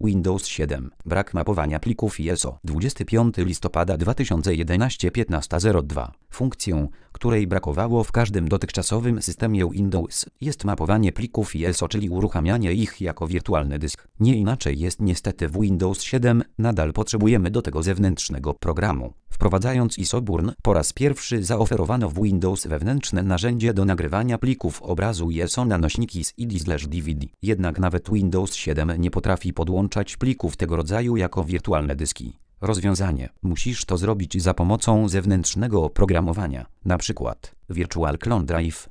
Windows 7. Brak mapowania plików ISO. 25 listopada 2011 15:02. Funkcją, której brakowało w każdym dotychczasowym systemie Windows, jest mapowanie plików ISO, czyli uruchamianie ich jako wirtualny dysk. Nie inaczej jest niestety w Windows 7, nadal potrzebujemy do tego zewnętrznego programu. Wprowadzając ISO Burn, po raz pierwszy zaoferowano w Windows wewnętrzne narzędzie do nagrywania plików obrazu ISO na nośniki CD/DVD. Jednak nawet Windows 7 nie potrafi podłączać plików tego rodzaju jako wirtualne dyski. Rozwiązanie: musisz to zrobić za pomocą zewnętrznego oprogramowania, np. Virtual Clone Drive.